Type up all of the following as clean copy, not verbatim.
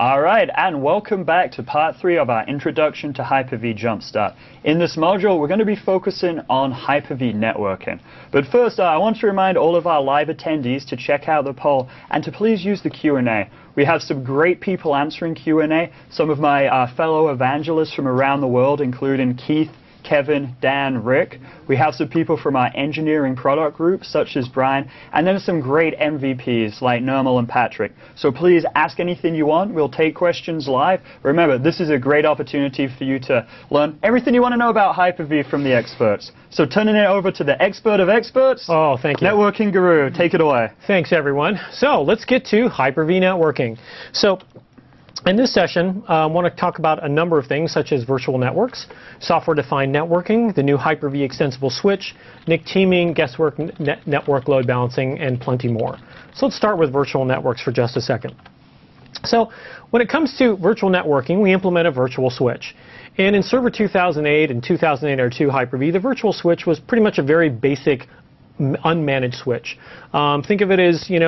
Alright, and welcome back to part 3 of our Introduction to Hyper-V Jumpstart. In this module, we're going to be focusing on Hyper-V networking. But first, I want to remind all of our live attendees to check out the poll and to please use the Q&A. We have some great people answering Q&A, some of my fellow evangelists from around the world, including Keith, Kevin, Dan, Rick. We have some people from our engineering product group, such as Brian, and then some great MVPs like Nirmal and Patrick. So please ask anything you want. We'll take questions live. Remember, this is a great opportunity for you to learn everything you want to know about Hyper-V from the experts. So turning it over to the expert of experts. Oh, thank you. Networking Guru, take it away. Thanks, everyone. So let's get to Hyper-V networking. So in this session, I want to talk about a number of things such as virtual networks, software-defined networking, the new Hyper-V extensible switch, NIC teaming, guesswork network load balancing, and plenty more. So let's start with virtual networks for just a second. So when it comes to virtual networking, we implement a virtual switch. And in Server 2008 and 2008 R2 Hyper-V, the virtual switch was pretty much a very basic unmanaged switch. Think of it as, an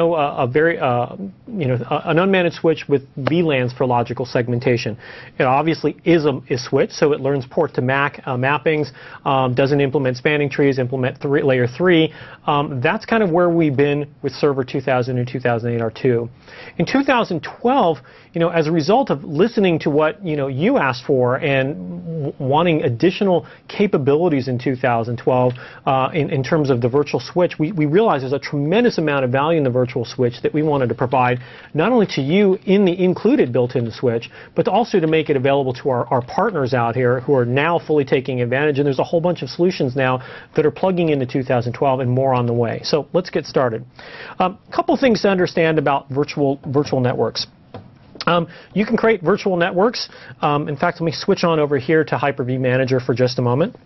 unmanaged switch with VLANs for logical segmentation. It obviously is a switch, so it learns port to MAC mappings, doesn't implement spanning trees, implement layer 3. That's kind of where we've been with Server 2000 and 2008 R2. In 2012, as a result of listening to what you asked for and wanting additional capabilities in 2012 in terms of the virtual switch, we realized there's a tremendous amount of value in the virtual switch that we wanted to provide not only to you in the included built-in switch, but also to make it available to our partners out here who are now fully taking advantage. And there's a whole bunch of solutions now that are plugging into 2012 and more on the way. So let's get started. A couple things to understand about virtual networks. You can create virtual networks. In fact, let me switch on over here to Hyper-V Manager for just a moment.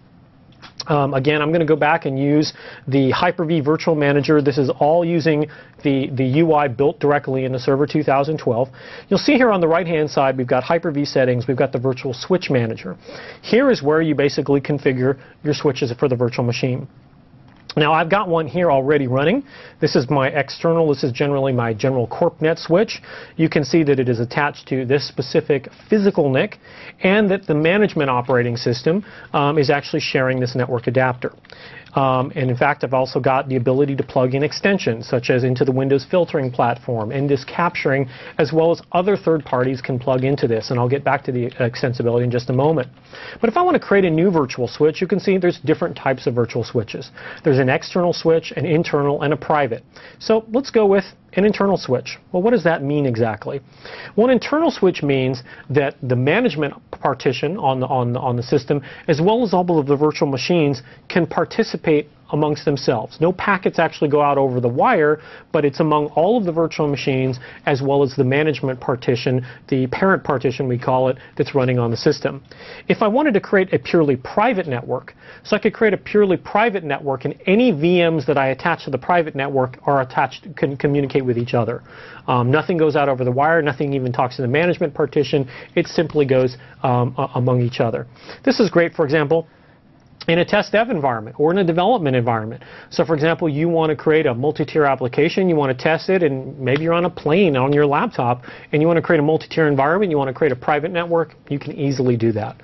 Again, I'm going to go back and use the Hyper-V Virtual Manager. This is all using the UI built directly in the Server 2012. You'll see here on the right-hand side, we've got Hyper-V settings. We've got the Virtual Switch Manager. Here is where you basically configure your switches for the virtual machine. Now, I've got one here already running. This is my external. This is generally my general CorpNet switch. You can see that it is attached to this specific physical NIC, and that the management operating system is actually sharing this network adapter. And in fact, I've also got the ability to plug in extensions, such as into the Windows filtering platform, NDIS capturing, as well as other third parties can plug into this. And I'll get back to the extensibility in just a moment. But if I want to create a new virtual switch, you can see there's different types of virtual switches. There's an external switch, an internal, and a private. So let's go with an internal switch. Well, what does that mean exactly? Well, an internal switch means that the management partition on the system, as well as all of the virtual machines, can participate amongst themselves. No packets actually go out over the wire, but it's among all of the virtual machines as well as the management partition, the parent partition we call it, that's running on the system. If I wanted to create a purely private network, so I could create a purely private network and any VMs that I attach to the private network can communicate with each other. Nothing goes out over the wire, nothing even talks to the management partition, it simply goes among each other. This is great, for example, in a test dev environment or in a development environment. So for example, you want to create a multi-tier application, you want to test it, and maybe you're on a plane on your laptop and you want to create a multi-tier environment, you want to create a private network, you can easily do that.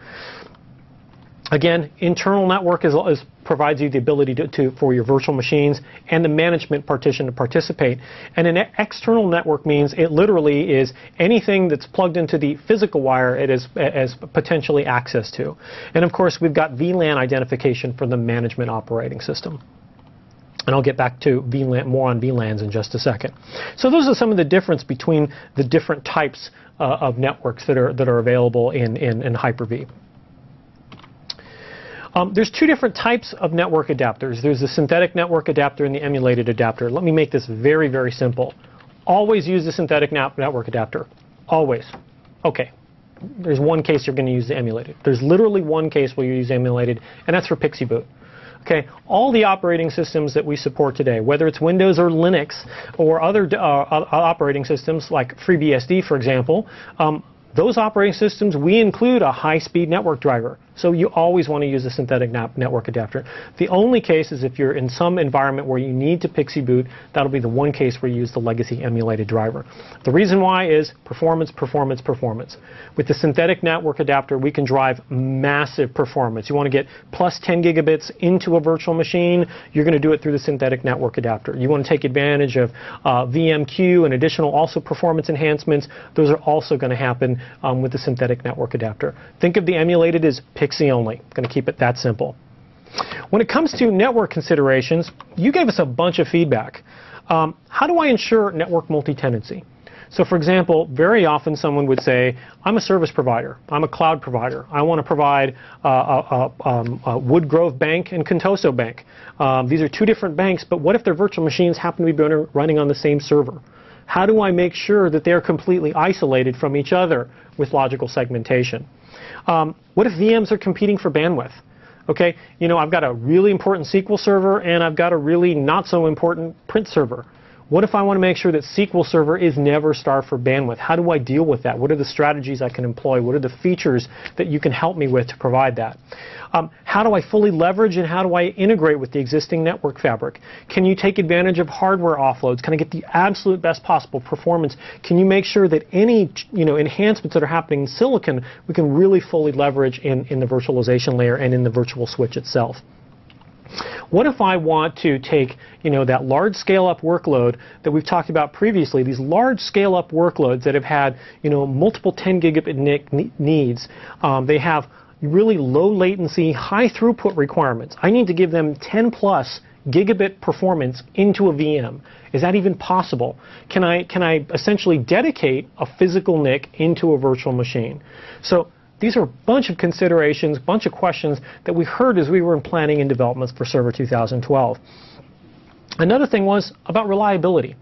Again, internal network provides you the ability for your virtual machines and the management partition to participate. And an external network means it literally is anything that's plugged into the physical wire it has potentially access to. And of course, we've got VLAN identification for the management operating system. And I'll get back to more on VLANs in just a second. So those are some of the difference between the different types of networks that are available in Hyper-V. There's two different types of network adapters. There's the synthetic network adapter and the emulated adapter. Let me make this very, very simple. Always use the synthetic network adapter. Always. Okay. There's one case you're going to use the emulated. There's literally one case where you use emulated, and that's for PXE Boot. Okay, all the operating systems that we support today, whether it's Windows or Linux or other operating systems like FreeBSD, for example, those operating systems, we include a high-speed network driver. So you always want to use a synthetic network adapter. The only case is if you're in some environment where you need to PXE boot, that'll be the one case where you use the legacy emulated driver. The reason why is performance, performance, performance. With the synthetic network adapter, we can drive massive performance. You want to get plus 10 gigabits into a virtual machine, you're going to do it through the synthetic network adapter. You want to take advantage of VMQ and additional also performance enhancements. Those are also going to happen with the synthetic network adapter. Think of the emulated as PXE only. I'm going to keep it that simple. When it comes to network considerations, you gave us a bunch of feedback. How do I ensure network multi-tenancy? So for example, very often someone would say, I'm a service provider, I'm a cloud provider, I want to provide Woodgrove Bank and Contoso Bank. These are two different banks, but what if their virtual machines happen to be running on the same server? How do I make sure that they're completely isolated from each other with logical segmentation? What if VMs are competing for bandwidth? Okay, you know, I've got a really important SQL server and I've got a really not so important print server. What if I want to make sure that SQL Server is never starved for bandwidth? How do I deal with that? What are the strategies I can employ? What are the features that you can help me with to provide that? How do I fully leverage and how do I integrate with the existing network fabric? Can you take advantage of hardware offloads? Can I get the absolute best possible performance? Can you make sure that any enhancements that are happening in silicon we can really fully leverage in the virtualization layer and in the virtual switch itself? What if I want to take, that large scale-up workload that we've talked about previously, these large scale-up workloads that have had, multiple 10 gigabit NIC needs. They have really low latency, high throughput requirements. I need to give them 10 plus gigabit performance into a VM. Is that even possible? Can I essentially dedicate a physical NIC into a virtual machine? So these are a bunch of considerations, bunch of questions that we heard as we were in planning and development for Server 2012. Another thing was about reliability.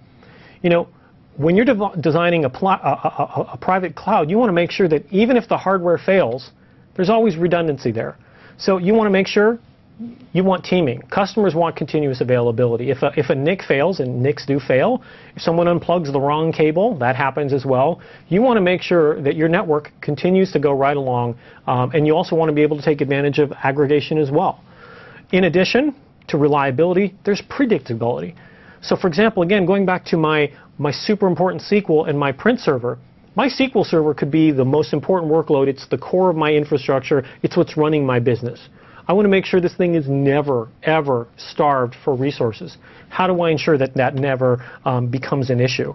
When you're designing a private cloud, you want to make sure that even if the hardware fails, there's always redundancy there. So you want to make sure you want teaming. Customers want continuous availability. If a NIC fails, and NICs do fail, if someone unplugs the wrong cable, that happens as well. You want to make sure that your network continues to go right along, and you also want to be able to take advantage of aggregation as well. In addition to reliability, there's predictability. So for example, again, going back to my super important SQL and my print server, my SQL server could be the most important workload. It's the core of my infrastructure. It's what's running my business. I want to make sure this thing is never, ever starved for resources. How do I ensure that that never becomes an issue?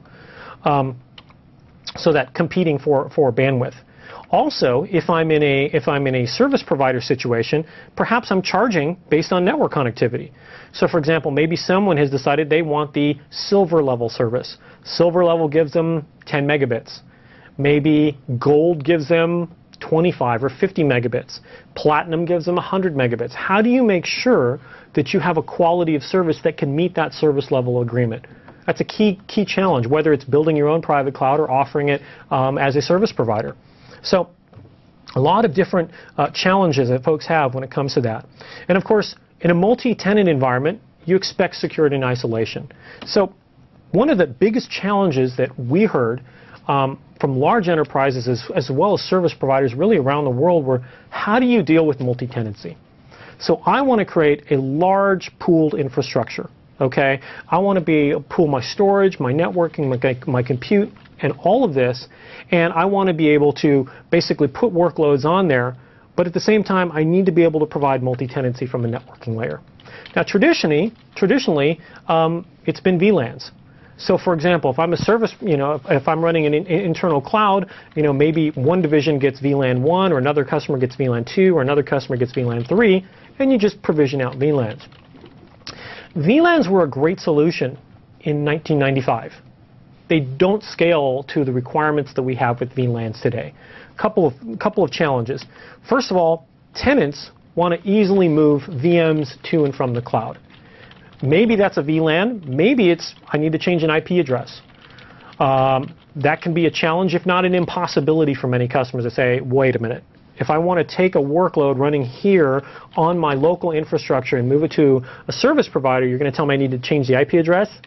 So that competing for bandwidth. Also, if I'm in a service provider situation, perhaps I'm charging based on network connectivity. So for example, maybe someone has decided they want the silver level service. Silver level gives them 10 megabits. Maybe gold gives them 25 or 50 megabits. Platinum gives them 100 megabits. How do you make sure that you have a quality of service that can meet that service level agreement? That's a key challenge, whether it's building your own private cloud or offering it as a service provider. So a lot of different challenges that folks have when it comes to that. And of course, in a multi-tenant environment, you expect security and isolation. So one of the biggest challenges that we heard from large enterprises as well as service providers really around the world were, how do you deal with multi-tenancy? So I want to create a large pooled infrastructure. Okay, I want to pool my storage, my networking, my compute, and all of this, and I want to be able to basically put workloads on there, but at the same time, I need to be able to provide multi-tenancy from a networking layer. Now, traditionally, it's been VLANs. So, for example, if I'm a service, if I'm running an internal cloud, maybe one division gets VLAN 1, or another customer gets VLAN 2, or another customer gets VLAN 3, and you just provision out VLANs. VLANs were a great solution in 1995. They don't scale to the requirements that we have with VLANs today. Couple of challenges. First of all, tenants want to easily move VMs to and from the cloud. Maybe that's a VLAN. Maybe it's I need to change an IP address. That can be a challenge, if not an impossibility for many customers to say, wait a minute. If I want to take a workload running here on my local infrastructure and move it to a service provider, you're going to tell me I need to change the IP address?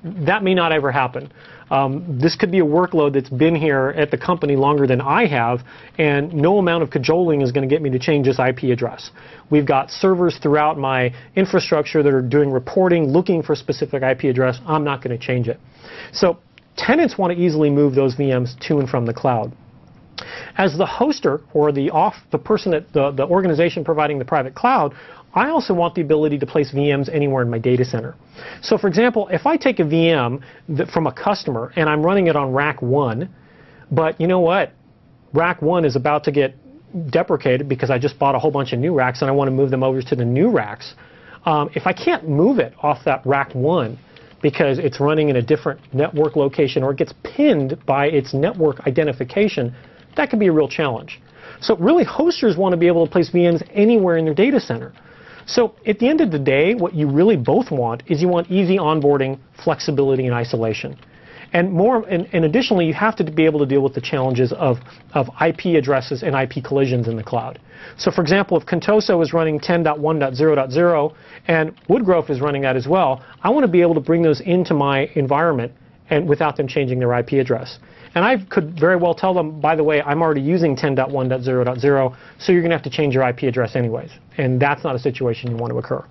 that may not ever happen. This could be a workload that's been here at the company longer than I have, and no amount of cajoling is going to get me to change this IP address. We've got servers throughout my infrastructure that are doing reporting, looking for a specific IP address. I'm not going to change it. So tenants want to easily move those VMs to and from the cloud. As the hoster, or the person at the organization providing the private cloud, I also want the ability to place VMs anywhere in my data center. So for example, if I take a VM from a customer and I'm running it on rack 1, but you know what? Rack 1 is about to get deprecated because I just bought a whole bunch of new racks and I want to move them over to the new racks. If I can't move it off that rack 1 because it's running in a different network location or it gets pinned by its network identification, that could be a real challenge. So really, hosters want to be able to place VMs anywhere in their data center. So at the end of the day, what you really both want is you want easy onboarding, flexibility, and isolation. And additionally, you have to be able to deal with the challenges of IP addresses and IP collisions in the cloud. So for example, if Contoso is running 10.1.0.0 and Woodgrove is running that as well, I want to be able to bring those into my environment and without them changing their IP address. And I could very well tell them, by the way, I'm already using 10.1.0.0, so you're going to have to change your IP address anyways. And that's not a situation you want to occur.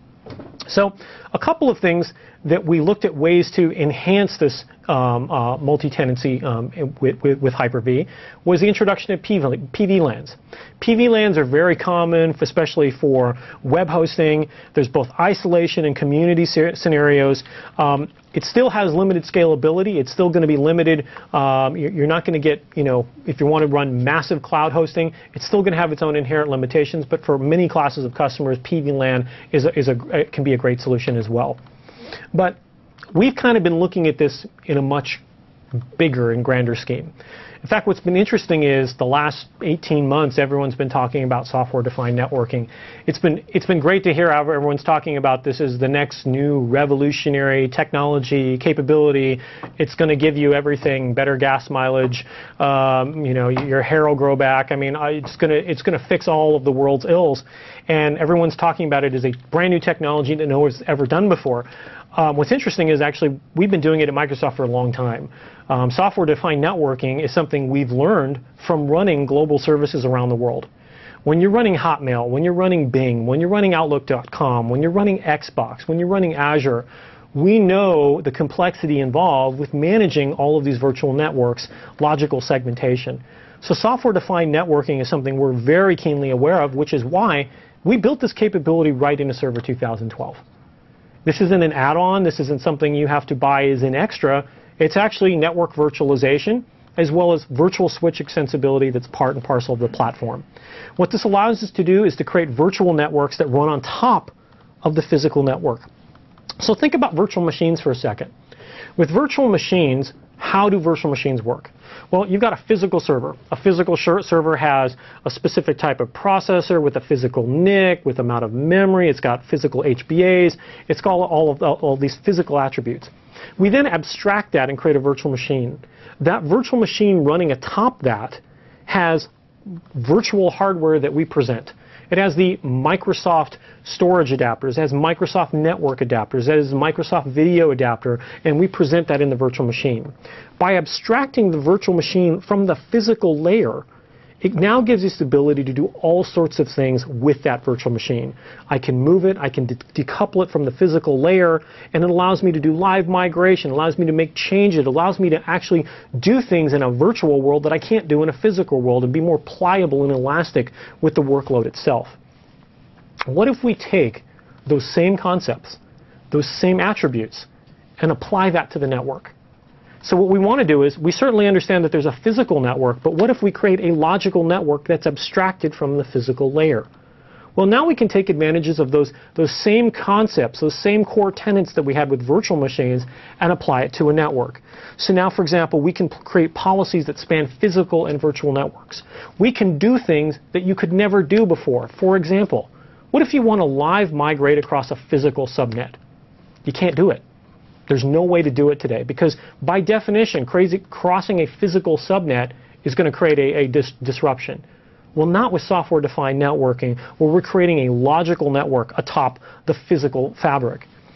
So a couple of things that we looked at ways to enhance this multi-tenancy with Hyper-V was the introduction of PVLANs. PVLANs are very common, especially for web hosting. There's both isolation and community scenarios. It still has limited scalability. It's still going to be limited. You're not going to get, if you want to run massive cloud hosting, it's still going to have its own inherent limitations. But for many classes of customers, PVLAN can be a great solution as well. But we've kind of been looking at this in a much bigger and grander scheme. In fact, what's been interesting is the last 18 months, everyone's been talking about software-defined networking. It's been great to hear how everyone's talking about this as the next new revolutionary technology capability. It's going to give you everything, better gas mileage, your hair will grow back. I mean, it's going to fix all of the world's ills. And everyone's talking about it as a brand new technology that no one's ever done before. What's interesting is actually we've been doing it at Microsoft for a long time. Software-defined networking is something we've learned from running global services around the world. When you're running Hotmail, when you're running Bing, when you're running Outlook.com, when you're running Xbox, when you're running Azure, we know the complexity involved with managing all of these virtual networks, logical segmentation. So software-defined networking is something we're very keenly aware of, which is why we built this capability right into Server 2012. This isn't an add-on. This isn't something you have to buy as an extra. It's actually network virtualization as well as virtual switch extensibility that's part and parcel of the platform. What this allows us to do is to create virtual networks that run on top of the physical network. So think about virtual machines for a second. With virtual machines, how do virtual machines work? Well, you've got a physical server. A physical server has a specific type of processor with a physical NIC, with amount of memory. It's got physical HBAs. It's got all these physical attributes. We then abstract that and create a virtual machine. That virtual machine running atop that has virtual hardware that we present. It has the Microsoft storage adapters, it has Microsoft network adapters, it has a Microsoft video adapter, and we present that in the virtual machine. By abstracting the virtual machine from the physical layer, it now gives us the ability to do all sorts of things with that virtual machine. I can move it, I can decouple it from the physical layer, and it allows me to do live migration, it allows me to make changes, it allows me to actually do things in a virtual world that I can't do in a physical world and be more pliable and elastic with the workload itself. What if we take those same concepts, those same attributes, and apply that to the network? So what we want to do is, we certainly understand that there's a physical network, but what if we create a logical network that's abstracted from the physical layer? Well, now we can take advantages of those same concepts, those same core tenets that we had with virtual machines, and apply it to a network. So now, for example, we can create policies that span physical and virtual networks. We can do things that you could never do before. For example, what if you want to live migrate across a physical subnet? You can't do it. There's no way to do it today because, by definition, crossing a physical subnet is going to create a disruption. Well, not with software-defined networking, where we're creating a logical network atop the physical fabric.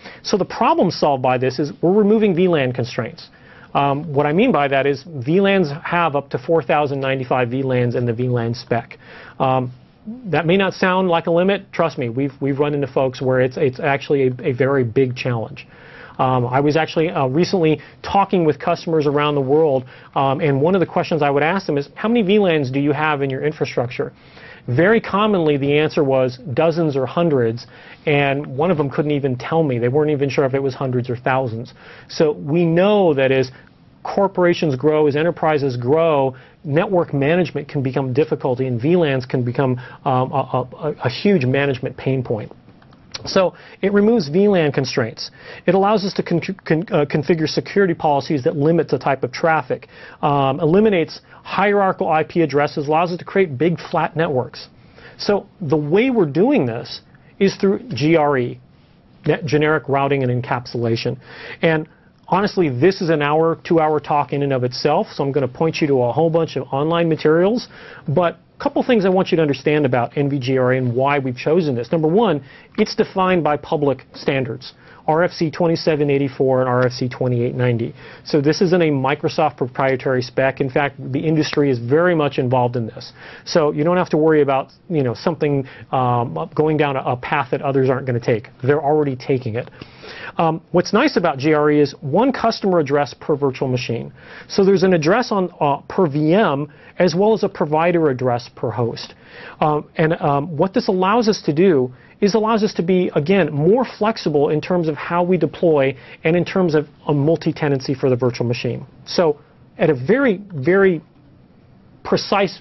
So the problem solved by this is we're removing VLAN constraints. What I mean by that is VLANs have up to 4,095 VLANs in the VLAN spec. That may not sound like a limit. Trust me, we've run into folks where it's actually a very big challenge. I was actually recently talking with customers around the world, and one of the questions I would ask them is, how many VLANs do you have in your infrastructure? Very commonly, the answer was dozens or hundreds, and one of them couldn't even tell me. They weren't even sure if it was hundreds or thousands. So we know that as corporations grow, as enterprises grow, network management can become difficult, and VLANs can become a huge management pain point. So it removes VLAN constraints. It allows us to configure security policies that limit the type of traffic, eliminates hierarchical IP addresses, allows us to create big flat networks. So the way we're doing this is through GRE, generic routing and encapsulation. And honestly, this is an hour, 2-hour talk in and of itself, so I'm going to point you to a whole bunch of online materials. But a couple things I want you to understand about NVGRE and why we've chosen this. Number one, it's defined by public standards, RFC 2784 and RFC 2890. So this isn't a Microsoft proprietary spec. In fact, the industry is very much involved in this. So you don't have to worry about something going down a path that others aren't going to take. They're already taking it. What's nice about GRE is one customer address per virtual machine. So there's an address on per VM as well as a provider address per host. What this allows us to do is allows us to be, again, more flexible in terms of how we deploy and in terms of a multi-tenancy for the virtual machine. So at a very, very precise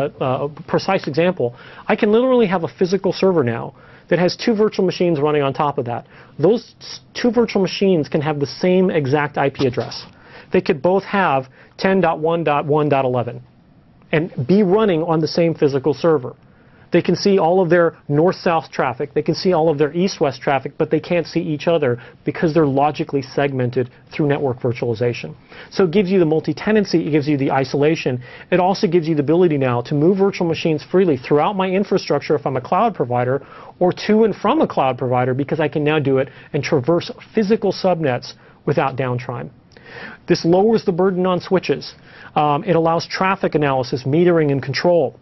example, I can literally have a physical server now that has 2 virtual machines running on top of that. Those 2 virtual machines can have the same exact IP address. They could both have 10.1.1.11 and be running on the same physical server. They can see all of their north-south traffic, they can see all of their east-west traffic, but they can't see each other because they're logically segmented through network virtualization. So it gives you the multi-tenancy, it gives you the isolation. It also gives you the ability now to move virtual machines freely throughout my infrastructure if I'm a cloud provider, or to and from a cloud provider, because I can now do it and traverse physical subnets without downtime. This lowers the burden on switches. It allows traffic analysis, metering, and control.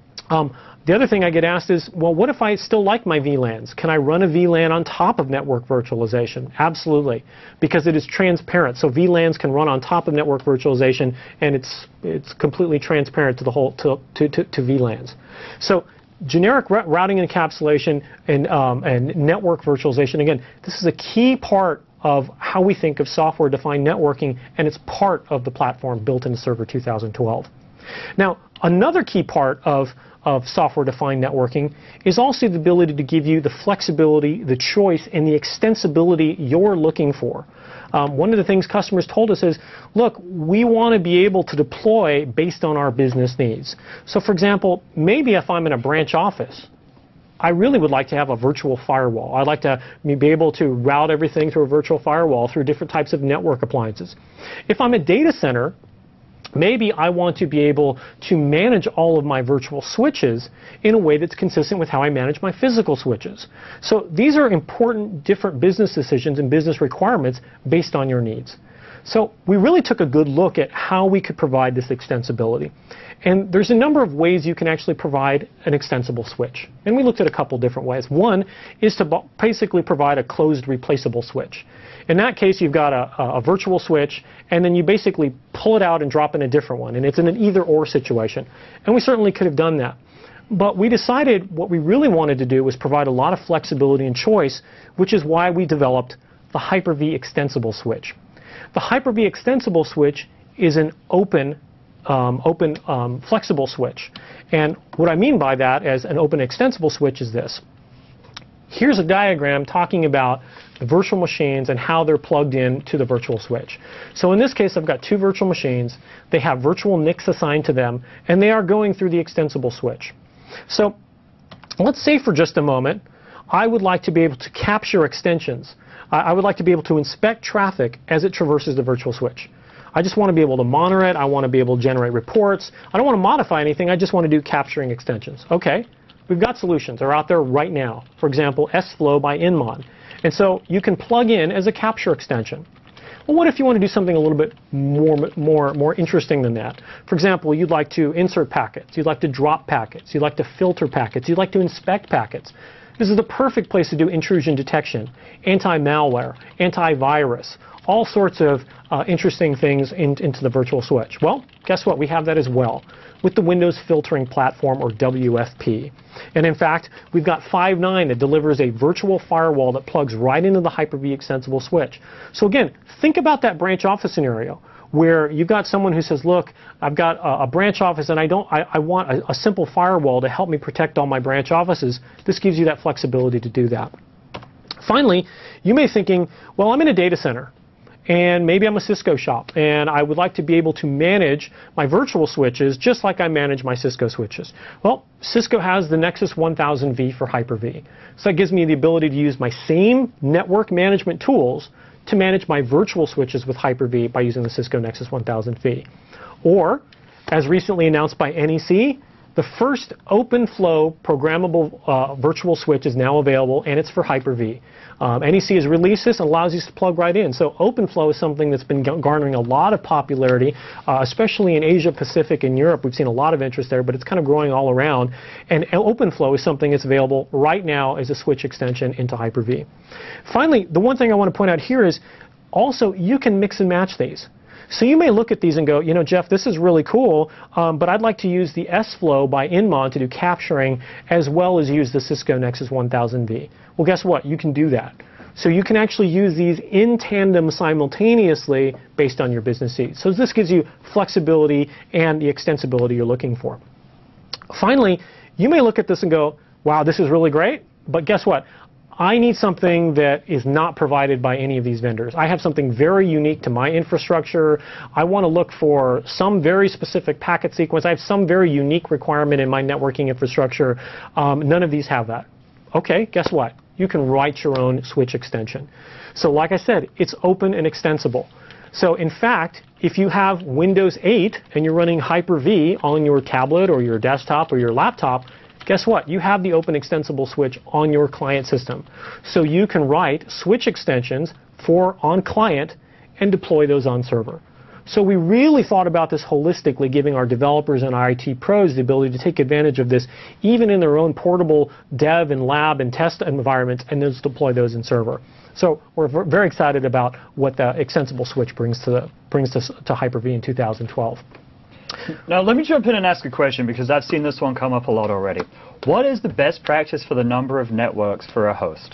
The other thing I get asked is, well, what if I still like my VLANs? Can I run a VLAN on top of network virtualization? Absolutely, because it is transparent. So VLANs can run on top of network virtualization, and it's completely transparent to the whole to VLANs. So generic routing and encapsulation and network virtualization. Again, this is a key part of how we think of software-defined networking, and it's part of the platform built into Server 2012. Now, another key part of software-defined networking is also the ability to give you the flexibility, the choice, and the extensibility you're looking for. One of the things customers told us is, look, we want to be able to deploy based on our business needs. So for example, maybe if I'm in a branch office, I really would like to have a virtual firewall. I'd like to be able to route everything through a virtual firewall through different types of network appliances. If I'm a data center, maybe I want to be able to manage all of my virtual switches in a way that's consistent with how I manage my physical switches. So these are important different business decisions and business requirements based on your needs. So we really took a good look at how we could provide this extensibility. And there's a number of ways you can actually provide an extensible switch. And we looked at a couple different ways. One is to basically provide a closed replaceable switch. In that case, you've got a virtual switch, and then you basically pull it out and drop in a different one. And it's in an either-or situation. And we certainly could have done that. But we decided what we really wanted to do was provide a lot of flexibility and choice, which is why we developed the Hyper-V extensible switch. The Hyper-V extensible switch is an open flexible switch. And what I mean by that as an open extensible switch is this. Here's a diagram talking about the virtual machines and how they're plugged in to the virtual switch. So in this case, I've got 2 virtual machines. They have virtual NICs assigned to them, and they are going through the extensible switch. So let's say for just a moment, I would like to be able to capture extensions. I would like to be able to inspect traffic as it traverses the virtual switch. I just want to be able to monitor it. I want to be able to generate reports. I don't want to modify anything. I just want to do capturing extensions. Okay, we've got solutions. They're out there right now. For example, SFlow by Inmon. And so you can plug in as a capture extension. Well, what if you want to do something a little bit more interesting than that? For example, you'd like to insert packets, you'd like to drop packets, you'd like to filter packets, you'd like to inspect packets. This is the perfect place to do intrusion detection, anti-malware, antivirus, all sorts of interesting things into the virtual switch. Well, guess what? We have that as well with the Windows Filtering Platform, or WFP. And in fact, we've got Five9 that delivers a virtual firewall that plugs right into the Hyper-V extensible switch. So again, think about that branch office scenario where you've got someone who says, look, I've got a branch office and I want a simple firewall to help me protect all my branch offices. This gives you that flexibility to do that. Finally, you may be thinking, well, I'm in a data center, and maybe I'm a Cisco shop, and I would like to be able to manage my virtual switches just like I manage my Cisco switches. Well, Cisco has the Nexus 1000V for Hyper-V. So that gives me the ability to use my same network management tools to manage my virtual switches with Hyper-V by using the Cisco Nexus 1000V. Or, as recently announced by NEC, the first OpenFlow programmable virtual switch is now available, and it's for Hyper-V. NEC has released this and allows you to plug right in. So OpenFlow is something that's been garnering a lot of popularity, especially in Asia Pacific and Europe. We've seen a lot of interest there, but it's kind of growing all around. And OpenFlow is something that's available right now as a switch extension into Hyper-V. Finally, the one thing I want to point out here is also you can mix and match these. So you may look at these and go, you know, Jeff, this is really cool, but I'd like to use the S-Flow by Inmon to do capturing as well as use the Cisco Nexus 1000V. Well, guess what? You can do that. So you can actually use these in tandem simultaneously based on your business needs. So this gives you flexibility and the extensibility you're looking for. Finally, you may look at this and go, wow, this is really great, but guess what? I need something that is not provided by any of these vendors. I have something very unique to my infrastructure. I want to look for some very specific packet sequence. I have some very unique requirement in my networking infrastructure. None of these have that. Okay, guess what? You can write your own switch extension. So like I said, it's open and extensible. So in fact, if you have Windows 8 and you're running Hyper-V on your tablet or your desktop or your laptop, guess what? You have the open extensible switch on your client system. So you can write switch extensions for on client and deploy those on server. So we really thought about this holistically, giving our developers and our IT pros the ability to take advantage of this even in their own portable dev and lab and test environments, and then deploy those in server. So we're very excited about what the extensible switch brings to Hyper-V in 2012. Now, let me jump in and ask a question, because I've seen this one come up a lot already. What is the best practice for the number of networks for a host?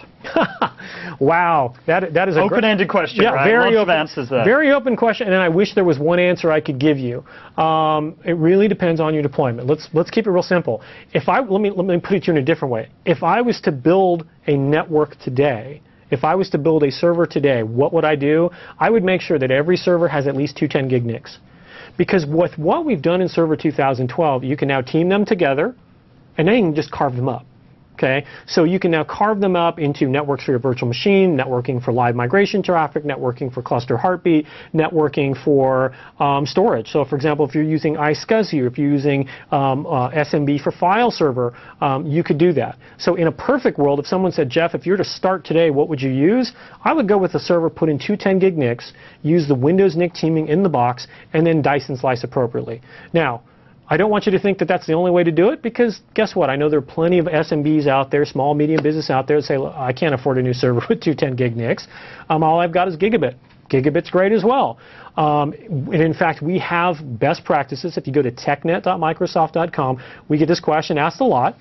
Wow, that is a open-ended question, yeah, right? Very Lots open, of answers there. Very open question, and I wish there was one answer I could give you. It really depends on your deployment. Let's keep it real simple. Let me put it to you in a different way. If I was to build a network today, if I was to build a server today, what would I do? I would make sure that every server has at least two 10 gig NICs. Because with what we've done in Server 2012, you can now team them together, and then you can just carve them up. Okay? So you can now carve them up into networks for your virtual machine, networking for live migration traffic, networking for cluster heartbeat, networking for storage. So for example, if you're using iSCSI, or if you're using SMB for file server, you could do that. So in a perfect world, if someone said, Jeff, if you're to start today, what would you use? I would go with a server, put in two 10 gig NICs, use the Windows NIC teaming in the box, and then dice and slice appropriately. Now, I don't want you to think that that's the only way to do it, because guess what? I know there are plenty of SMBs out there, small, medium business out there that say, I can't afford a new server with two 10 gig NICs. All I've got is gigabit. Gigabit's great as well. And in fact, we have best practices. If you go to technet.microsoft.com, we get this question asked a lot,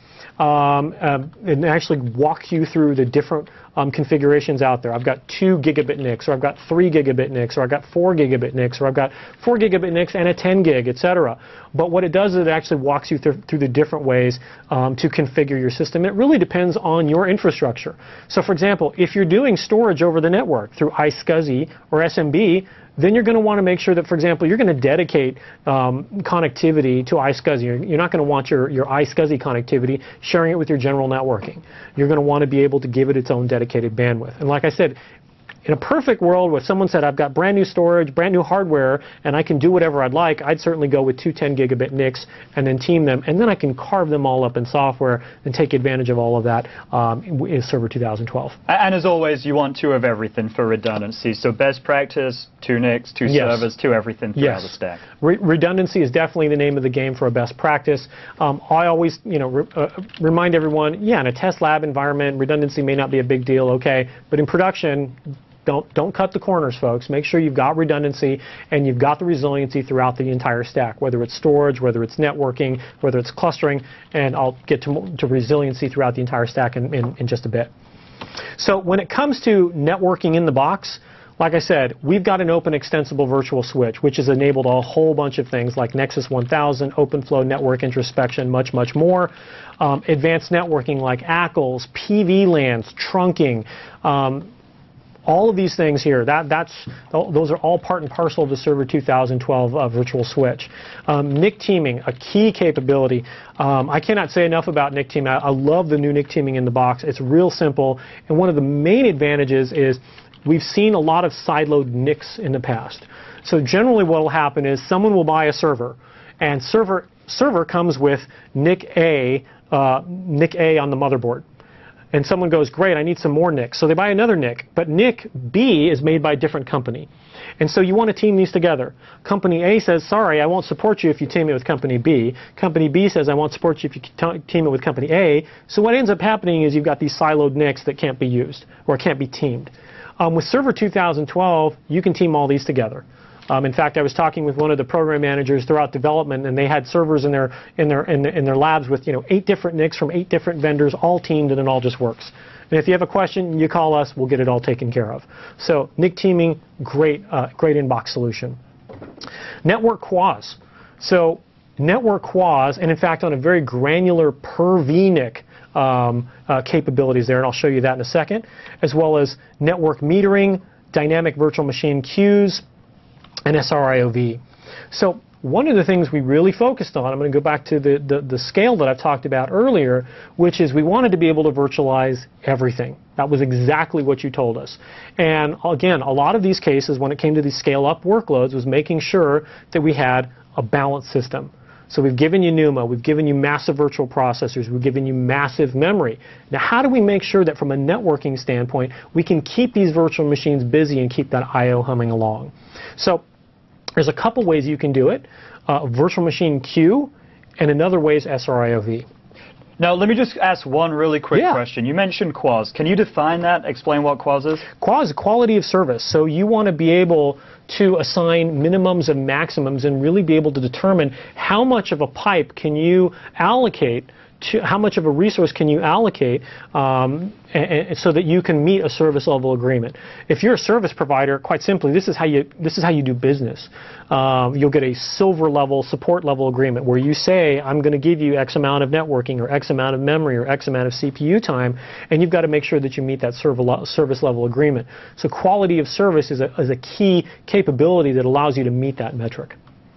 and actually walk you through the different configurations out there. I've got 2 gigabit NICs, or I've got 3 gigabit NICs, or I've got 4 gigabit NICs, or I've got 4 gigabit NICs and a 10 gig, etc. But what it does is it actually walks you through the different ways to configure your system. It really depends on your infrastructure. So for example, if you're doing storage over the network through iSCSI or SMB, then you're going to want to make sure that, for example, you're going to dedicate connectivity to iSCSI. You're not going to want your iSCSI connectivity sharing it with your general networking. You're going to want to be able to give it its own dedicated bandwidth. And like I said, in a perfect world, if someone said, I've got brand new storage, brand new hardware, and I can do whatever I'd like, I'd certainly go with 2 10 gigabit NICs and then team them, and then I can carve them all up in software and take advantage of all of that in Server 2012. And as always, you want 2 of everything for redundancy. So best practice, 2 NICs, 2 servers, 2 everything throughout the stack. Redundancy is definitely the name of the game for a best practice. I always, remind everyone, in a test lab environment, redundancy may not be a big deal, okay, but in production, don't cut the corners, folks. Make sure you've got redundancy and you've got the resiliency throughout the entire stack, whether it's storage, whether it's networking, whether it's clustering, and I'll get to resiliency throughout the entire stack in just a bit. So when it comes to networking in the box, like I said, we've got an open extensible virtual switch, which has enabled a whole bunch of things like Nexus 1000, OpenFlow network introspection, much, much more. Advanced networking like ACLs, PVLANs, trunking, all of these things here, those are all part and parcel of the Server 2012 virtual switch. NIC teaming, a key capability. I cannot say enough about NIC teaming. I love the new NIC teaming in the box. It's real simple, and one of the main advantages is we've seen a lot of sideload NICs in the past. So generally what will happen is someone will buy a server, and server comes with NIC A on the motherboard. And someone goes, great, I need some more NICs. So they buy another NIC, but NIC B is made by a different company. And so you want to team these together. Company A says, sorry, I won't support you if you team it with Company B. Company B says, I won't support you if you team it with Company A. So what ends up happening is you've got these siloed NICs that can't be used or can't be teamed. With Server 2012, you can team all these together. In fact, I was talking with one of the program managers throughout development, and they had servers in their labs with 8 different NICs from 8 different vendors, all teamed, and it all just works. And if you have a question, you call us. We'll get it all taken care of. So NIC teaming, great in-box solution. Network QoS. So network QoS, and in fact, on a very granular per VNIC capabilities there, and I'll show you that in a second, as well as network metering, dynamic virtual machine queues, and SRIOV. So one of the things we really focused on, I'm going to go back to the scale that I've talked about earlier, which is we wanted to be able to virtualize everything. That was exactly what you told us. And again, a lot of these cases, when it came to these scale-up workloads, was making sure that we had a balanced system. So we've given you NUMA, we've given you massive virtual processors, we've given you massive memory. Now how do we make sure that from a networking standpoint, we can keep these virtual machines busy and keep that I/O humming along? So there's a couple ways you can do it. Virtual machine queue, and another way is SRIOV. Now, let me just ask one really quick question. You mentioned QoS. Can you define that? Explain what QoS is? QoS is quality of service. So you want to be able to assign minimums and maximums and really be able to determine how much of a pipe can you allocate how much of a resource can you allocate so that you can meet a service level agreement. If you're a service provider, quite simply, this is how you do business. You'll get a silver level, support level agreement where you say, I'm going to give you X amount of networking or X amount of memory or X amount of CPU time, and you've got to make sure that you meet that service level agreement. So quality of service is a key capability that allows you to meet that metric.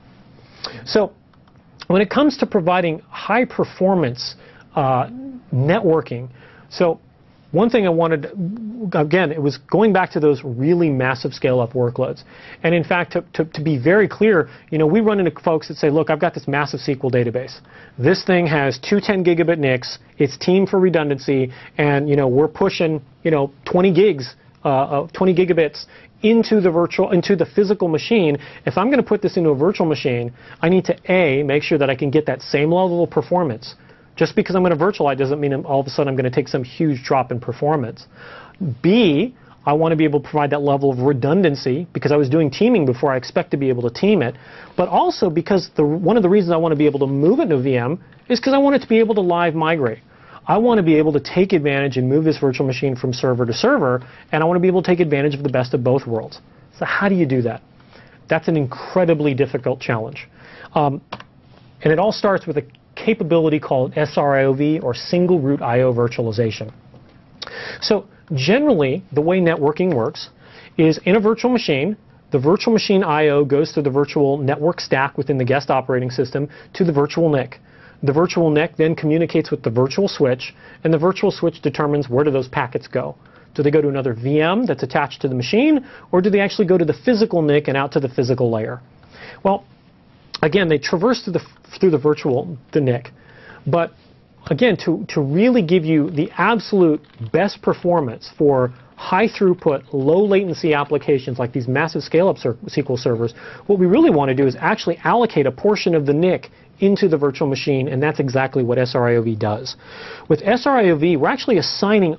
So when it comes to providing high performance networking, so one thing I wanted, again, it was going back to those really massive scale-up workloads. And in fact, to be very clear, we run into folks that say, look, I've got this massive SQL database. This thing has 2 10 gigabit NICs, it's teamed for redundancy, and we're pushing 20 gigs, 20 gigabits into the physical machine. If I'm going to put this into a virtual machine, I need to A, make sure that I can get that same level of performance. Just because I'm going to virtualize doesn't mean all of a sudden I'm going to take some huge drop in performance. B, I want to be able to provide that level of redundancy because I was doing teaming before. I expect to be able to team it, but also because one of the reasons I want to be able to move it to VM is because I want it to be able to live migrate. I want to be able to take advantage and move this virtual machine from server to server, and I want to be able to take advantage of the best of both worlds. So how do you do that? That's an incredibly difficult challenge. And it all starts with a capability called SRIOV, or Single Root I/O Virtualization. So generally, the way networking works is in a virtual machine, the virtual machine I/O goes through the virtual network stack within the guest operating system to the virtual NIC. The virtual NIC then communicates with the virtual switch, and the virtual switch determines where do those packets go. Do they go to another VM that's attached to the machine, or do they actually go to the physical NIC and out to the physical layer? Well, again, they traverse through the NIC, but again, to really give you the absolute best performance for high throughput, low latency applications like these massive scale-up SQL servers, what we really want to do is actually allocate a portion of the NIC into the virtual machine, and that's exactly what SRIOV does. With SRIOV, we're actually assigning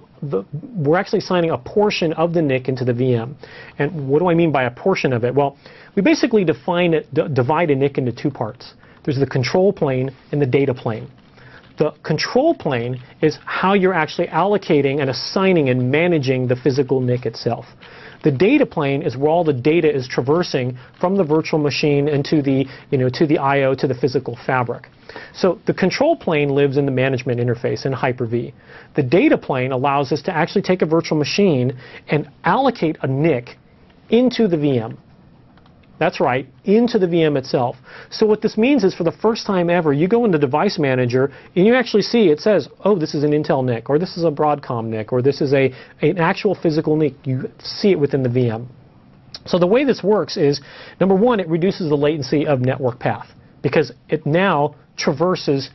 a portion of the NIC into the VM. And what do I mean by a portion of it? Well, we basically divide a NIC into two parts. There's the control plane and the data plane. The control plane is how you're actually allocating and assigning and managing the physical NIC itself. The data plane is where all the data is traversing from the virtual machine into the, to the I/O, to the physical fabric. So the control plane lives in the management interface in Hyper-V. The data plane allows us to actually take a virtual machine and allocate a NIC into the VM. That's right, into the VM itself. So what this means is, for the first time ever, you go into Device Manager and you actually see it says, oh, this is an Intel NIC, or this is a Broadcom NIC, or this is an actual physical NIC. You see it within the VM. So the way this works is, number one, it reduces the latency of network path, because it now traverses,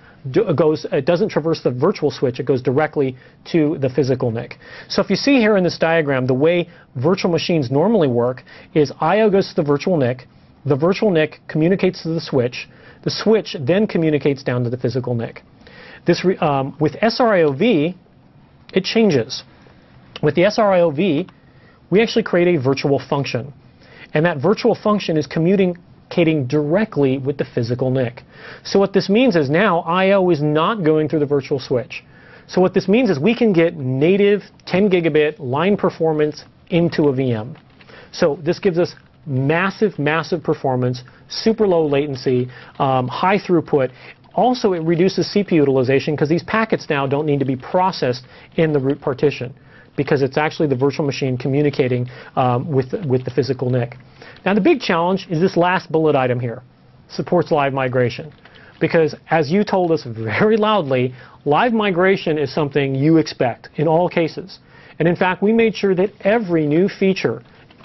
it doesn't traverse the virtual switch, it goes directly to the physical NIC. So if you see here in this diagram, the way virtual machines normally work is I/O goes to the virtual NIC communicates to the switch then communicates down to the physical NIC. This, with SRIOV, it changes. With the SRIOV, we actually create a virtual function, and that virtual function is communicating directly with the physical NIC. So what this means is now I/O is not going through the virtual switch. So what this means is we can get native 10 gigabit line performance into a VM. So this gives us massive performance, super low latency, high throughput. Also, it reduces CPU utilization, because these packets now don't need to be processed in the root partition, because it's actually the virtual machine communicating with the physical NIC. Now the big challenge is this last bullet item here, supports live migration. Because as you told us very loudly, live migration is something you expect in all cases. And in fact, we made sure that every feature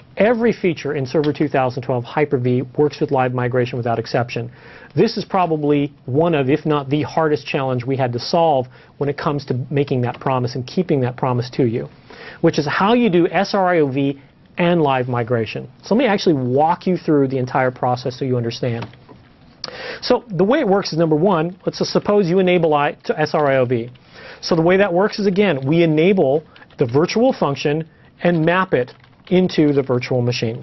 in Server 2012 Hyper-V works with live migration without exception. This is probably one of, if not the hardest challenge we had to solve when it comes to making that promise and keeping that promise to you, which is how you do SRIOV and live migration. So let me actually walk you through the entire process so you understand. So the way it works is, number one, let's just suppose you enable SRIOV. So the way that works is, again, we enable the virtual function and map it into the virtual machine.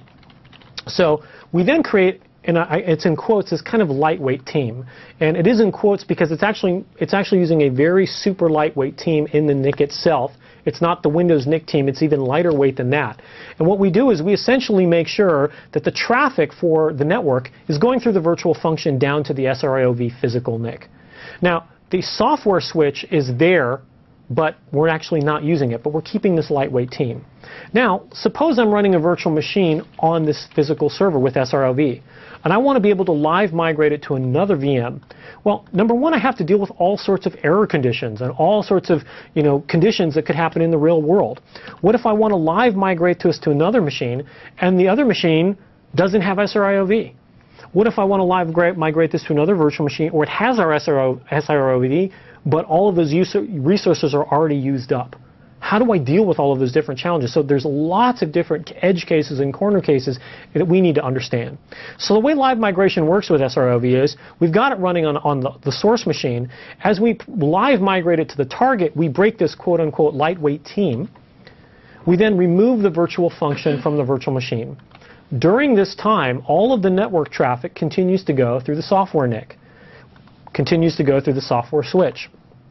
So we then create, and it's in quotes, this kind of lightweight team. And it is in quotes because it's actually using a very super lightweight team in the NIC itself. It's not the Windows NIC team, it's even lighter weight than that. And what we do is we essentially make sure that the traffic for the network is going through the virtual function down to the SRIOV physical NIC. Now, the software switch is there, but we're actually not using it, but we're keeping this lightweight team. Now, suppose I'm running a virtual machine on this physical server with SRIOV, and I want to be able to live migrate it to another VM. Well, number one, I have to deal with all sorts of error conditions and all sorts of conditions that could happen in the real world. What if I want to live migrate this to another machine, and the other machine doesn't have SRIOV? What if I want to live migrate this to another virtual machine, or it has our SRIOV, but all of those resources are already used up? How do I deal with all of those different challenges? So there's lots of different edge cases and corner cases that we need to understand. So the way live migration works with SRIOV is we've got it running on the source machine. As we live migrate it to the target, we break this quote-unquote lightweight team. We then remove the virtual function from the virtual machine. During this time, all of the network traffic continues to go through the software NIC, continues to go through the software switch.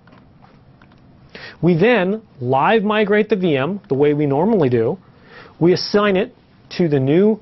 We then live migrate the VM the way we normally do. We assign it to the new,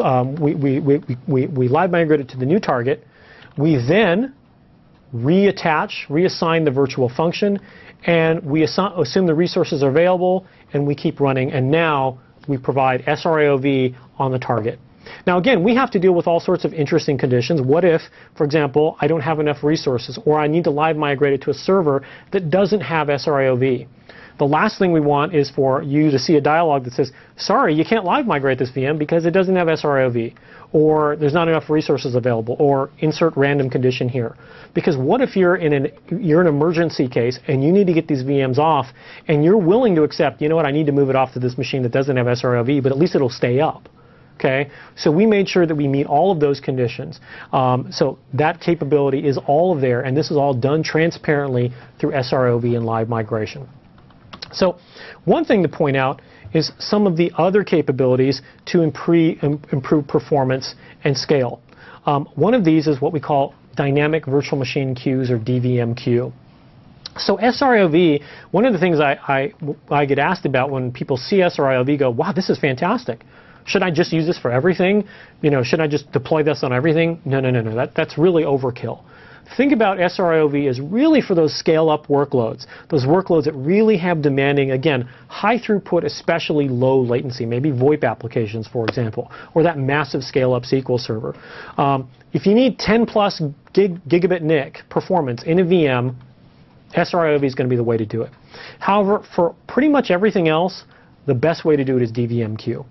we live migrate it to the new target. We then reassign the virtual function, and we assume the resources are available, and we keep running, and now we provide SRIOV on the target. Now again, we have to deal with all sorts of interesting conditions. What if, for example, I don't have enough resources, or I need to live migrate it to a server that doesn't have SRIOV? The last thing we want is for you to see a dialog that says, sorry, you can't live migrate this VM because it doesn't have SRIOV, or there's not enough resources available, or insert random condition here. Because what if you're in an emergency case and you need to get these VMs off and you're willing to accept, you know what, I need to move it off to this machine that doesn't have SRIOV, but at least it'll stay up. Okay, so we made sure that we meet all of those conditions. So that capability is all there, and this is all done transparently through SRIOV and live migration. So one thing to point out is some of the other capabilities to improve performance and scale. One of these is what we call dynamic virtual machine queues, or DVMQ. So SRIOV, one of the things I get asked about when people see SRIOV go, wow, this is fantastic. Should I just use this for everything? You know, should I just deploy this on everything? No. That's really overkill. Think about SRIOV as really for those scale-up workloads, those workloads that really have demanding, again, high throughput, especially low latency, maybe VoIP applications, for example, or that massive scale-up SQL server. If you need 10 plus gigabit NIC performance in a VM, SRIOV is going to be the way to do it. However, for pretty much everything else, the best way to do it is DVMQ.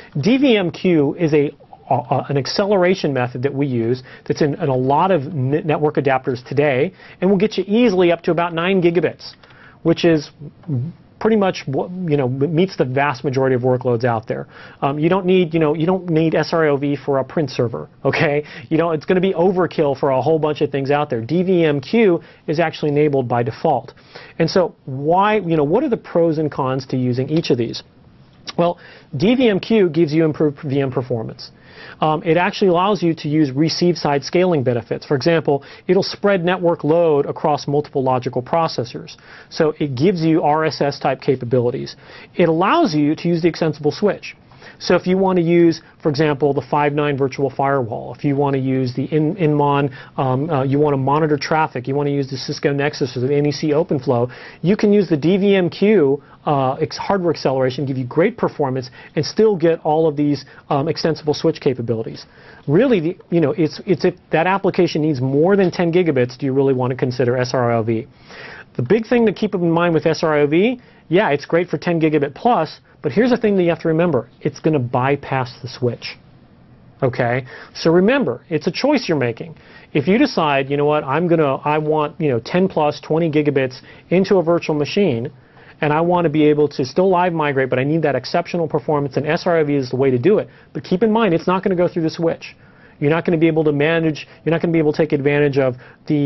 DVMQ is an acceleration method that we use that's in a lot of network adapters today, and will get you easily up to about 9 gigabits, which is pretty much what, meets the vast majority of workloads out there. You don't need SRIOV for a print server, okay? It's going to be overkill for a whole bunch of things out there. DVMQ is actually enabled by default. And so why, what are the pros and cons to using each of these? Well, DVMQ gives you improved VM performance. It actually allows you to use receive-side scaling benefits. For example, it'll spread network load across multiple logical processors. So it gives you RSS-type capabilities. It allows you to use the extensible switch. So if you want to use, for example, the Five9 virtual firewall, if you want to use the Inmon, you want to monitor traffic, you want to use the Cisco Nexus or the NEC OpenFlow, you can use the DVMQ hardware acceleration, give you great performance, and still get all of these extensible switch capabilities. Really, it's if that application needs more than 10 gigabits, do you really want to consider SRIOV? The big thing to keep in mind with SRIOV, yeah, it's great for 10 gigabit plus, but here's the thing that you have to remember. It's going to bypass the switch. Okay? So remember, it's a choice you're making. If you decide, you know what, I want 10 plus 20 gigabits into a virtual machine, and I want to be able to still live migrate, but I need that exceptional performance, and SRIOV is the way to do it. But keep in mind, it's not going to go through the switch. You're not going to be able to manage, you're not going to be able to take advantage of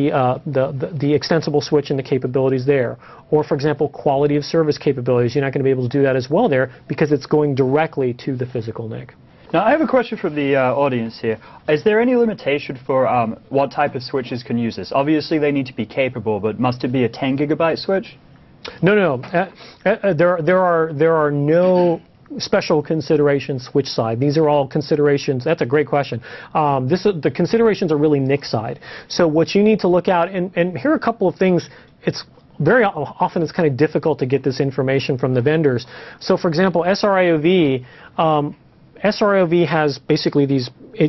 the extensible switch and the capabilities there. Or, for example, quality of service capabilities. You're not going to be able to do that as well there because it's going directly to the physical NIC. Now, I have a question from the audience here. Is there any limitation for what type of switches can use this? Obviously, they need to be capable, but must it be a 10 gigabyte switch? No. There are no special considerations switch side. These are all considerations. That's a great question. The considerations are really NIC side. So what you need to look out, and here are a couple of things. It's very often it's kind of difficult to get this information from the vendors. So for example, SRIOV. SRIOV has basically has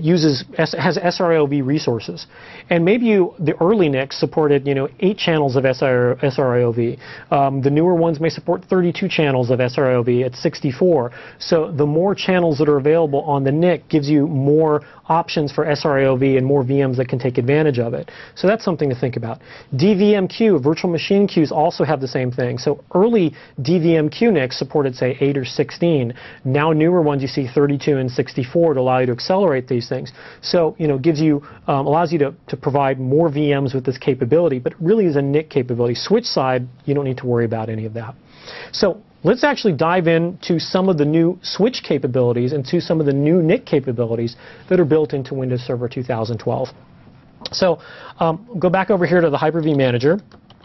SRIOV resources, and maybe the early NICs supported 8 channels of SRIOV. The newer ones may support 32 channels of SRIOV at 64. So the more channels that are available on the NIC gives you more options for SRIOV and more VMs that can take advantage of it. So that's something to think about. DVMQ, virtual machine queues, also have the same thing. So early DVMQ NICs supported, say, 8 or 16. Now newer ones you see 32 and 64 to allow you to accelerate these things. So gives you allows you to provide more VMs with this capability, but it really is a NIC capability. Switch side, you don't need to worry about any of that. So let's actually dive into some of the new switch capabilities and to some of the new NIC capabilities that are built into Windows Server 2012. So go back over here to the Hyper-V Manager.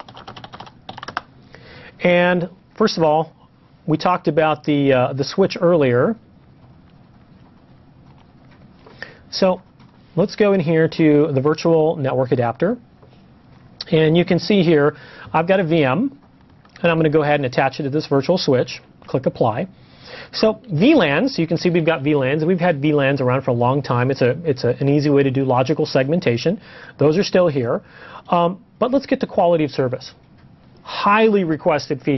And first of all, we talked about the switch earlier. So let's go in here to the virtual network adapter. And you can see here, I've got a VM, and I'm going to go ahead and attach it to this virtual switch. Click Apply. So VLANs, you can see we've got VLANs, and we've had VLANs around for a long time. It's an easy way to do logical segmentation. Those are still here. But let's get to quality of service. Highly requested feature.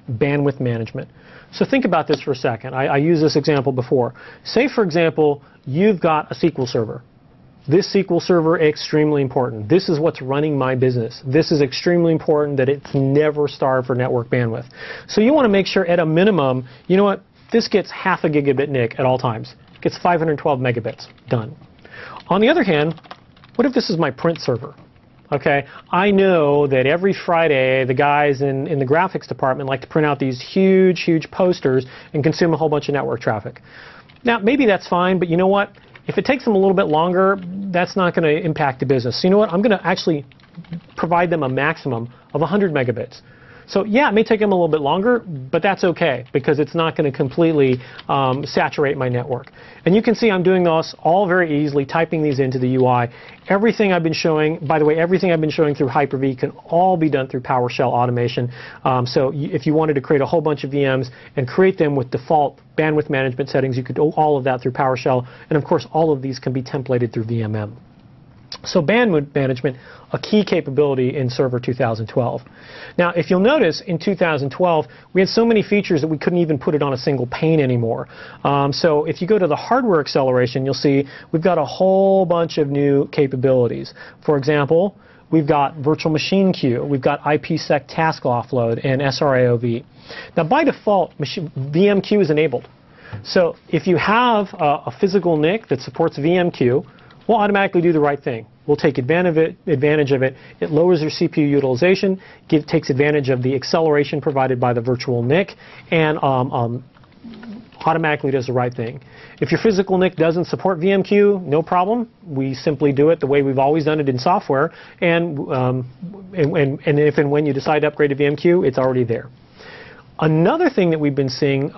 bandwidth management. So think about this for a second. I used this example before. Say, for example, you've got a SQL server. This SQL server is extremely important. This is what's running my business. This is extremely important that it's never starved for network bandwidth. So you want to make sure at a minimum, you know what, this gets half a gigabit NIC at all times. It gets 512 megabits. Done. On the other hand, what if this is my print server? Okay, I know that every Friday the guys in the graphics department like to print out these huge, huge posters and consume a whole bunch of network traffic. Now, maybe that's fine, but you know what? If it takes them a little bit longer, that's not going to impact the business. So you know what? I'm going to actually provide them a maximum of 100 megabits. So yeah, it may take them a little bit longer, but that's okay because it's not going to completely saturate my network. And you can see I'm doing this all very easily, typing these into the UI. Everything I've been showing, by the way, everything I've been showing through Hyper-V can all be done through PowerShell automation. So if you wanted to create a whole bunch of VMs and create them with default bandwidth management settings, you could do all of that through PowerShell. And of course, all of these can be templated through VMM. So bandwidth management, a key capability in Server 2012. Now, if you'll notice, in 2012, we had so many features that we couldn't even put it on a single pane anymore. So if you go to the hardware acceleration, you'll see we've got a whole bunch of new capabilities. For example, we've got virtual machine queue, we've got IPsec task offload, and SRIOV. Now, by default, VMQ is enabled. So if you have a physical NIC that supports VMQ, we'll automatically do the right thing. We'll take advantage of it. It lowers your CPU utilization, takes advantage of the acceleration provided by the virtual NIC, and automatically does the right thing. If your physical NIC doesn't support VMQ, no problem. We simply do it the way we've always done it in software, and if and when you decide to upgrade to VMQ, it's already there. Another thing that we've been seeing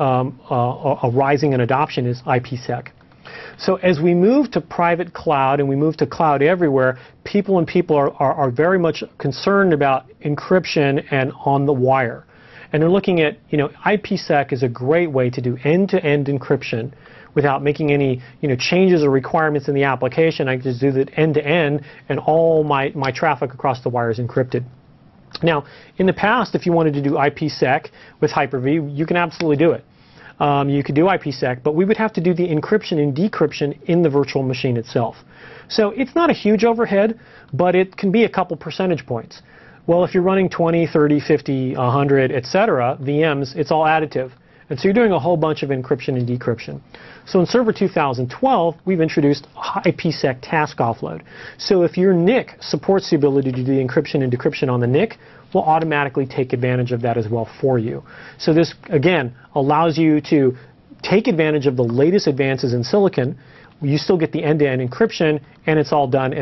a rising in adoption is IPsec. So as we move to private cloud and we move to cloud everywhere, people are very much concerned about encryption and on the wire. And they're looking at, IPsec is a great way to do end-to-end encryption without making any, changes or requirements in the application. I can just do that end-to-end and all my traffic across the wire is encrypted. Now, in the past, if you wanted to do IPsec with Hyper-V, you can absolutely do it. You could do IPsec, but we would have to do the encryption and decryption in the virtual machine itself. So it's not a huge overhead, but it can be a couple percentage points. Well, if you're running 20, 30, 50, 100, etc., VMs, it's all additive. And so you're doing a whole bunch of encryption and decryption. So in Server 2012, we've introduced IPsec task offload. So if your NIC supports the ability to do the encryption and decryption on the NIC, we'll automatically take advantage of that as well for you. So this, again, allows you to take advantage of the latest advances in silicon. You still get the end-to-end encryption, and it's all done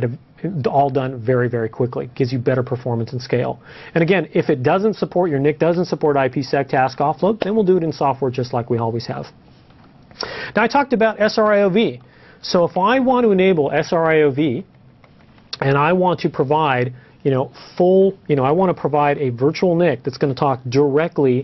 very, very quickly. It gives you better performance and scale. And again, if it doesn't support, your NIC doesn't support IPsec task offload, then we'll do it in software just like we always have. Now, I talked about SRIOV. So if I want to enable SRIOV, and I want to provide I want to provide a virtual NIC that's going to talk directly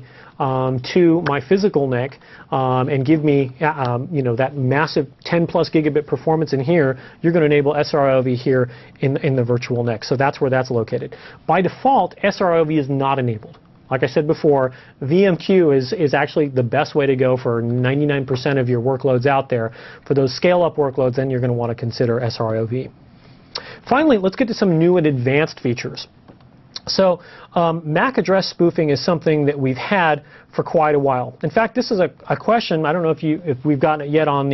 to my physical NIC and give me, that massive 10 plus gigabit performance in here. You're going to enable SRIOV here in the virtual NIC. So that's where that's located. By default, SRIOV is not enabled. Like I said before, VMQ is actually the best way to go for 99% of your workloads out there. For those scale-up workloads, then you're going to want to consider SRIOV. Finally, let's get to some new and advanced features. So MAC address spoofing is something that we've had for quite a while. In fact, this is a question, I don't know if we've gotten it yet on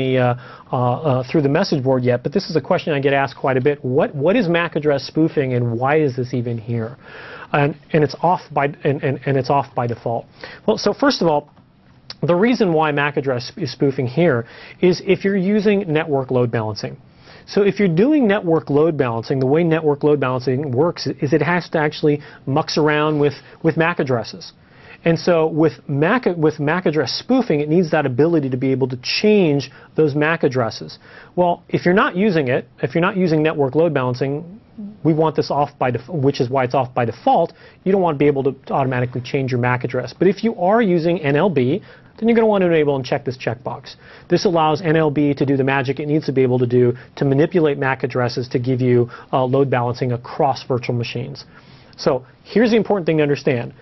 the through the message board yet, but this is a question I get asked quite a bit. What is MAC address spoofing and why is this even here? And it's off by it's off by default. Well, so first of all, the reason why MAC address is spoofing here is if you're using network load balancing. So if you're doing network load balancing, the way network load balancing works is it has to actually mucks around with MAC addresses. And so with MAC address spoofing, it needs that ability to be able to change those MAC addresses. Well, if you're not using it, if you're not using network load balancing, we want this off by default, which is why it's off by default. You don't want to be able to automatically change your MAC address. But if you are using NLB, then you're going to want to enable and check this checkbox. This allows NLB to do the magic it needs to be able to do to manipulate MAC addresses to give you load balancing across virtual machines. So here's the important thing to understand.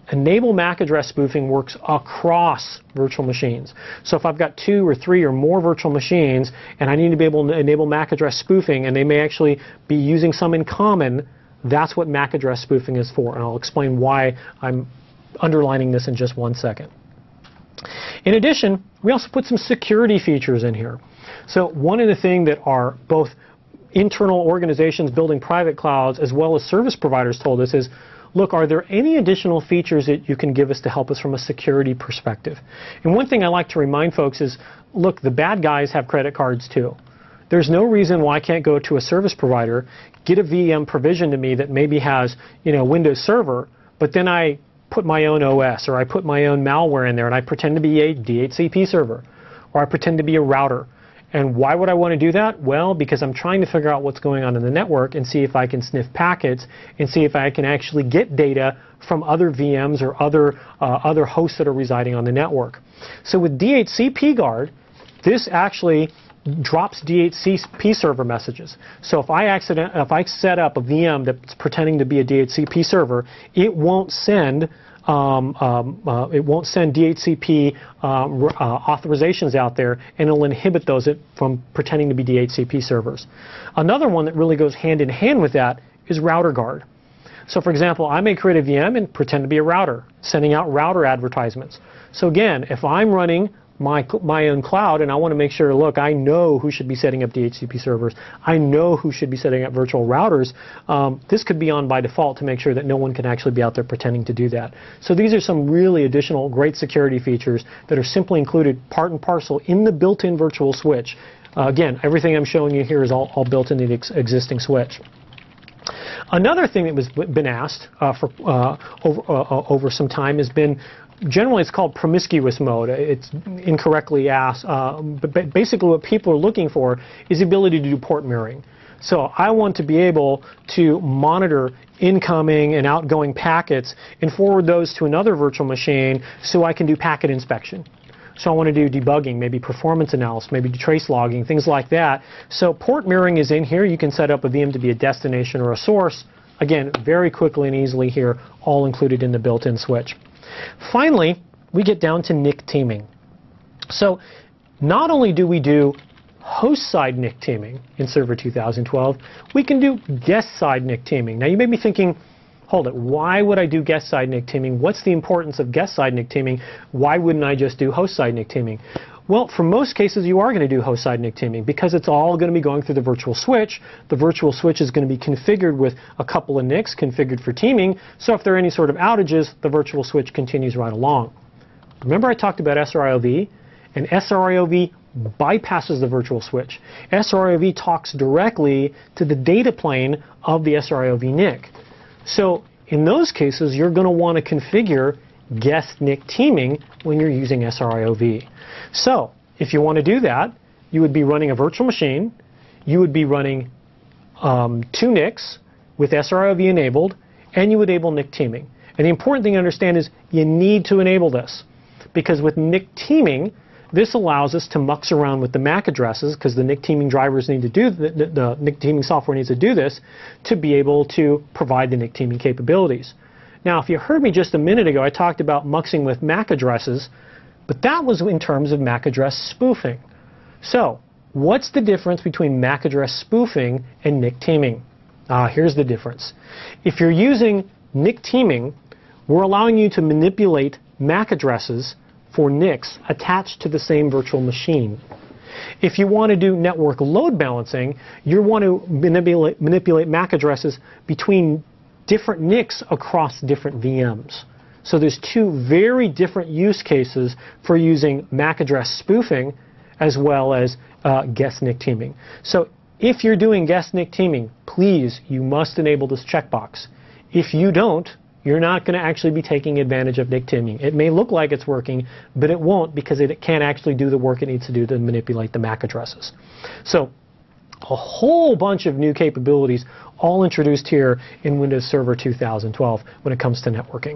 Enable MAC address spoofing works across virtual machines. So if I've got 2 or 3 or more virtual machines and I need to be able to enable MAC address spoofing, and they may actually be using some in common, that's what MAC address spoofing is for. And I'll explain why I'm underlining this in just one second. In addition, we also put some security features in here. So one of the things that are both internal organizations building private clouds as well as service providers told us is, look, are there any additional features that you can give us to help us from a security perspective? And one thing I like to remind folks is, look, the bad guys have credit cards too. There's no reason why I can't go to a service provider, get a VM provision to me that maybe has, Windows Server, but then I put my own OS or I put my own malware in there and I pretend to be a DHCP server or I pretend to be a router. And why would I want to do that? Well, because I'm trying to figure out what's going on in the network and see if I can sniff packets and see if I can actually get data from other VMs or other hosts that are residing on the network. So with DHCP Guard, this actually drops DHCP server messages. So if I set up a VM that's pretending to be a DHCP server, it won't send DHCP authorizations out there, and it'll inhibit those from pretending to be DHCP servers. Another one that really goes hand in hand with that is Router Guard. So for example, I may create a VM and pretend to be a router, sending out router advertisements. So again, if I'm running my own cloud and I want to make sure, look, I know who should be setting up DHCP servers, I know who should be setting up virtual routers, this could be on by default to make sure that no one can actually be out there pretending to do that. So these are some really additional great security features that are simply included part and parcel in the built-in virtual switch. Again, everything I'm showing you here is all built into the existing switch. Another thing that was been asked over some time has been, generally it's called promiscuous mode. It's incorrectly asked, but basically what people are looking for is the ability to do port mirroring. So I want to be able to monitor incoming and outgoing packets and forward those to another virtual machine so I can do packet inspection. So I want to do debugging, maybe performance analysis, maybe trace logging, things like that. So port mirroring is in here. You can set up a VM to be a destination or a source. Again, very quickly and easily here, all included in the built-in switch. Finally, we get down to NIC teaming. So not only do we do host-side NIC teaming in Server 2012, we can do guest-side NIC teaming. Now you may be thinking, hold it, why would I do guest-side NIC teaming? What's the importance of guest-side NIC teaming? Why wouldn't I just do host-side NIC teaming? Well, for most cases, you are going to do host-side NIC teaming because it's all going to be going through the virtual switch. The virtual switch is going to be configured with a couple of NICs configured for teaming, so if there are any sort of outages, the virtual switch continues right along. Remember I talked about SRIOV? And SRIOV bypasses the virtual switch. SRIOV talks directly to the data plane of the SRIOV NIC. So in those cases, you're going to want to configure guest NIC teaming when you're using SRIOV. So if you want to do that, you would be running a virtual machine, you would be running 2 NICs with SRIOV enabled, and you would enable NIC teaming. And the important thing to understand is you need to enable this, because with NIC teaming, this allows us to mux around with the MAC addresses, because the NIC teaming drivers need to do, the NIC teaming software needs to do this, to be able to provide the NIC teaming capabilities. Now, if you heard me just a minute ago, I talked about muxing with MAC addresses, but that was in terms of MAC address spoofing. So, what's the difference between MAC address spoofing and NIC teaming? Here's the difference. If you're using NIC teaming, we're allowing you to manipulate MAC addresses for NICs attached to the same virtual machine. If you want to do network load balancing, you want to manipulate MAC addresses between different NICs across different VMs. So there's 2 very different use cases for using MAC address spoofing as well as guest NIC teaming. So if you're doing guest NIC teaming, please, you must enable this checkbox. If you don't, you're not going to actually be taking advantage of NIC teaming. It may look like it's working, but it won't, because it can't actually do the work it needs to do to manipulate the MAC addresses. So a whole bunch of new capabilities all introduced here in Windows Server 2012 when it comes to networking.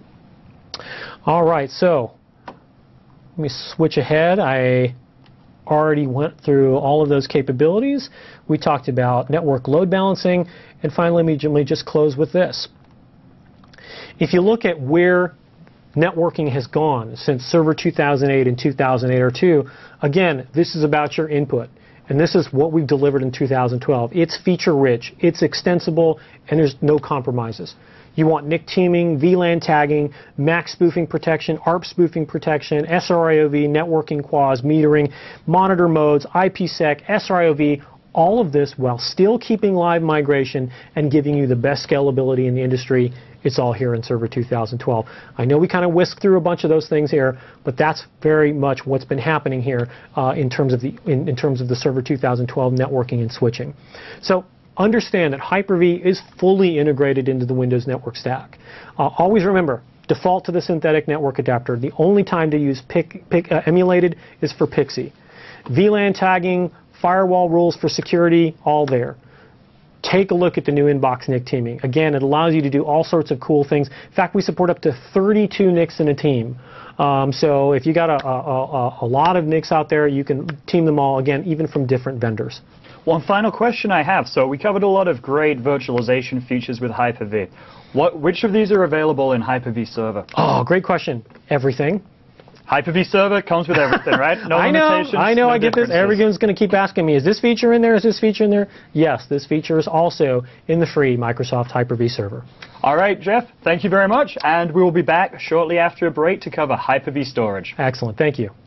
All right, so let me switch ahead. I already went through all of those capabilities. We talked about network load balancing, and finally let me just close with this. If you look at where networking has gone since Server 2008 and 2008 R2, again, this is about your input. And this is what we've delivered in 2012. It's feature rich, it's extensible, and there's no compromises. You want NIC teaming, VLAN tagging, MAC spoofing protection, ARP spoofing protection, SRIOV, networking quas, metering, monitor modes, IPsec, SRIOV, all of this while still keeping live migration and giving you the best scalability in the industry. It's all here in Server 2012. I know we kind of whisked through a bunch of those things here, but that's very much what's been happening here in terms of the Server 2012 networking and switching. So understand that Hyper-V is fully integrated into the Windows network stack. Always remember, default to the synthetic network adapter. The only time to use emulated is for PXE. VLAN tagging, firewall rules for security, all there. Take a look at the new inbox NIC teaming. Again, it allows you to do all sorts of cool things. In fact, we support up to 32 NICs in a team. So if you got a lot of NICs out there, you can team them all, again, even from different vendors. One final question I have. So we covered a lot of great virtualization features with Hyper-V. Which of these are available in Hyper-V Server? Oh, great question. Everything. Hyper-V Server comes with everything, right? No limitations. I know, no I get this. Everyone's going to keep asking me, is this feature in there? Is this feature in there? Yes, this feature is also in the free Microsoft Hyper-V Server. All right, Jeff, thank you very much. And we will be back shortly after a break to cover Hyper-V storage. Excellent. Thank you.